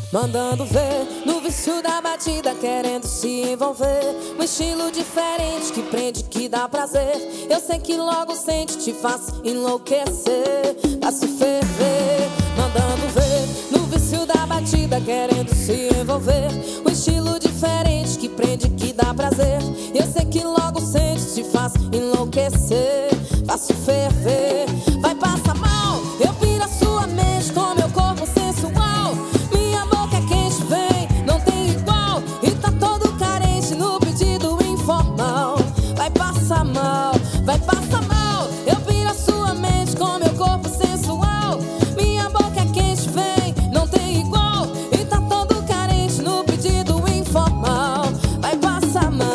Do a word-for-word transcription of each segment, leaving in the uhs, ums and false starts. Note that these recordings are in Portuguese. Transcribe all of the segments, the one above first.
Mandando ver, no vício da batida, querendo se envolver. Um estilo diferente que prende, que dá prazer. Eu sei que logo sente, te faço enlouquecer, faço ferver. Mandando ver, no vício da batida, querendo se envolver. Um estilo diferente que prende, que dá prazer. Eu sei que logo sente, te faço enlouquecer, faço ferver. Vai passar mal, eu piro a sua mente com meu corpo sensual. Minha boca é quente, vem, não tem igual. E tá todo carente no pedido informal. Vai passar mal, vai passar mal. Eu piro a sua mente com meu corpo sensual. Minha boca é quente, vem, não tem igual. E tá todo carente no pedido informal. Vai passar mal.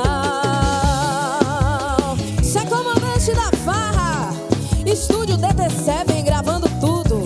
Cê é comandante da farra, estúdio D T sete gravando tudo.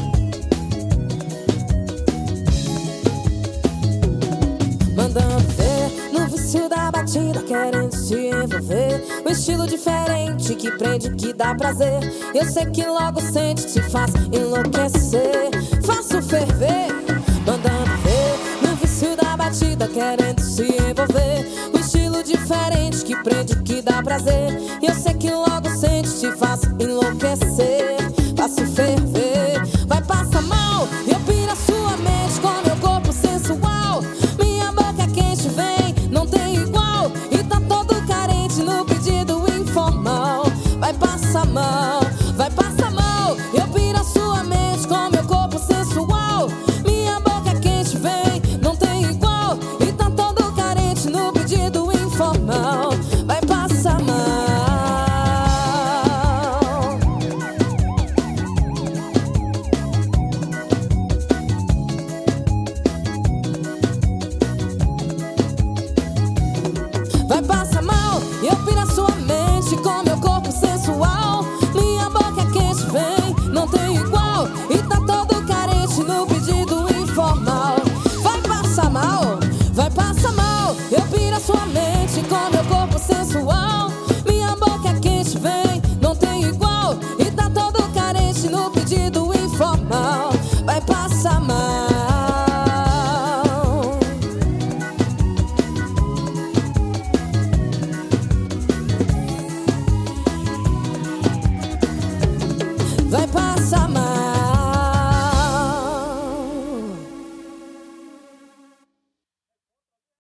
Mandando ver, no vício da batida, querendo se envolver. Um estilo diferente que prende, que dá prazer. Eu sei que logo sente, te faz enlouquecer, faço ferver. Mandando ver, no vício da batida, querendo se envolver. Um estilo diferente que prende, que dá prazer. Eu sei que logo sente, te faço enlouquecer, faço ferver.